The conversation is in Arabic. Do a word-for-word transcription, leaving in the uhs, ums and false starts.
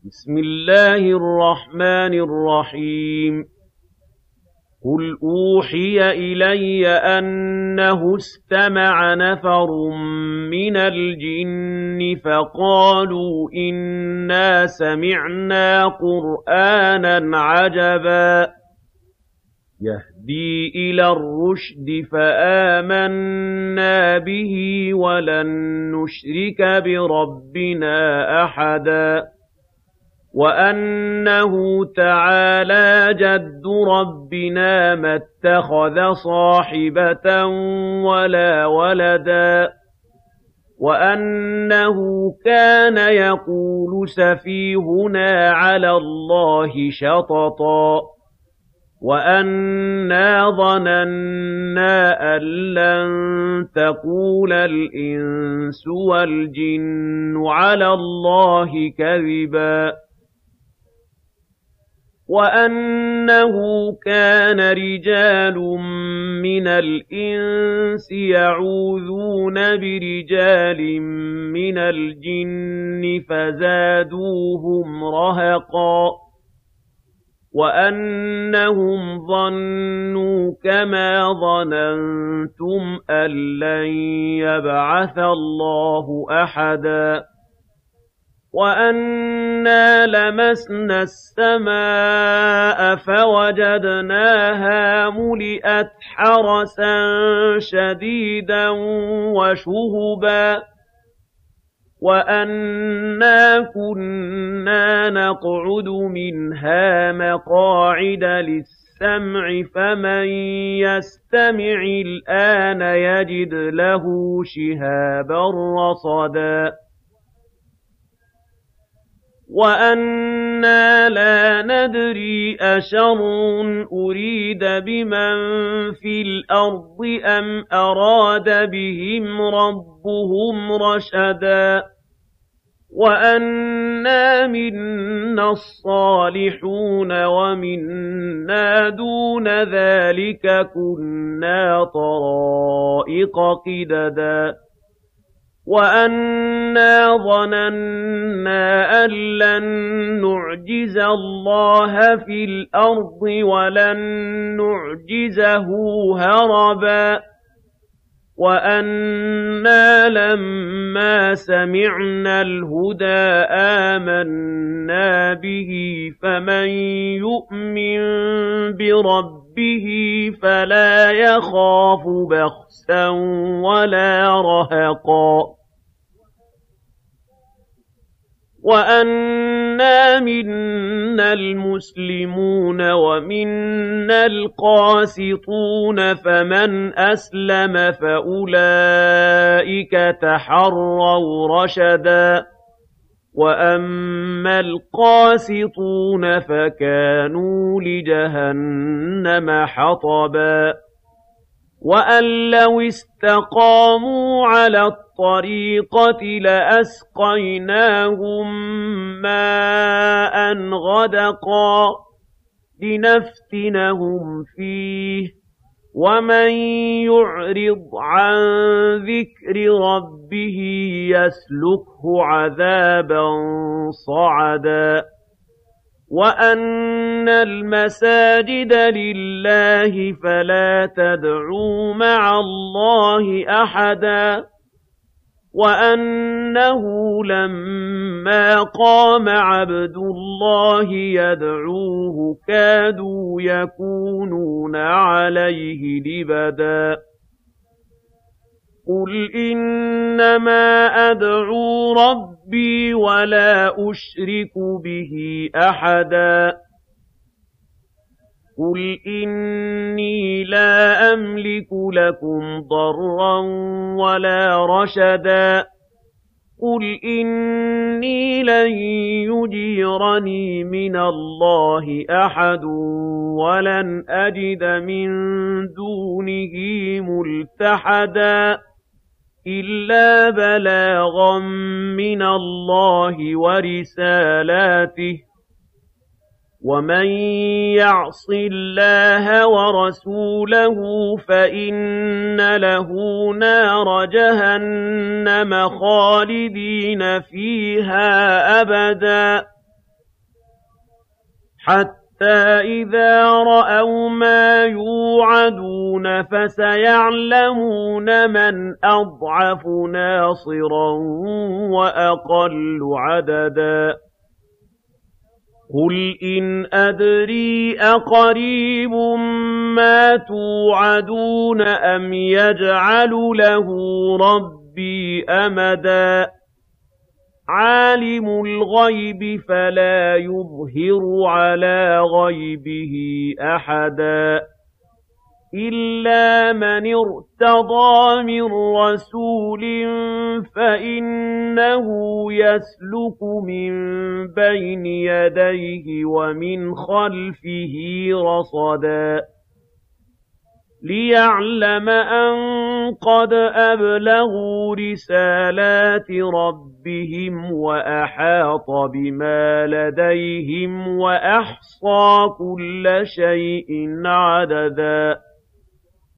بسم الله الرحمن الرحيم قل أوحي إلي أنه استمع نفر من الجن فقالوا إنا سمعنا قرآنا عجبا يهدي إلى الرشد فآمنا به ولن نشرك بربنا أحدا وأنه تعالى جد ربنا ما اتخذ صاحبة ولا ولدا وأنه كان يقول سفيهنا على الله شططا وأنا ظننا أن لن تقول الإنس والجن على الله كذبا وأنه كان رجال من الإنس يعوذون برجال من الجن فزادوهم رهقا وأنهم ظنوا كما ظننتم أن لن يبعث الله أحدا وأنا لمسنا السماء فوجدناها ملئت حرسا شديدا وشهبا وأنا كنا نقعد منها مقاعد للسمع فمن يستمع الآن يجد له شهابا رصدا وأنا لا ندري أشر أريد بمن في الأرض أم أراد بهم ربهم رشدا وأنا منا الصالحون ومنا دون ذلك كنا طرائق قددا وأنا ظننا أن لن نعجز الله في الأرض ولن نعجزه هربا وأنا لما سمعنا الهدى آمنا به فمن يؤمن بربه فلا يخاف بخسا ولا رهقا وأنا منا المسلمون ومنا القاسطون فمن أسلم فأولئك تحروا رشدا وأما القاسطون فكانوا لجهنم حطبا وأن لو استقاموا على الطريقة لأسقيناهم ماء غدقا لنفتنهم فيه ومن يعرض عن ذكر ربه يسلكه عذابا صعدا وأن المساجد لله فلا تدعوا مع الله أحدا وأنه لما قام عبد الله يدعوه كادوا يكونون عليه لبدا قل إنما أدعو ربي ولا أشرك به أحدا قل إني لا أملك لكم ضرا ولا رشدا قل إني لن يجيرني من الله أحد ولن أجد من دونه ملتحدا إلا بلاغا من الله ورسالاته ومن يعص الله ورسوله فإن له نار جهنم خالدين فيها أبدا حَتَّىٰ إِذَا رَأَوْا مَا يُوعَدُونَ فَسَيَعْلَمُونَ مَنْ أَضْعَفُ نَاصِرًا وَأَقَلُّ عَدَدًا قُلْ إِنْ أَدْرِي أَقَرِيبٌ مَّا تُوعَدُونَ أَمْ يَجْعَلُ لَهُ رَبِّي أَمَدًا عَالِمُ الْغَيْبِ فَلَا يُظْهِرُ عَلَىٰ غَيْبِهِ أَحَدًا إِلَّا مَنِ ارْتَضَىٰ مِن رَّسُولٍ فَإِنَّهُ يَسْلُكُ مِن بَيْنِ يَدَيْهِ وَمِنْ خَلْفِهِ رَصَدًا لِّيَعْلَمَ أَن قَدْ أَبْلَغُوا رِسَالَاتِ رَبِّهِمْ وَأَحَاطَ بِمَا لَدَيْهِمْ وَأَحْصَىٰ كُلَّ شَيْءٍ عَدَدًا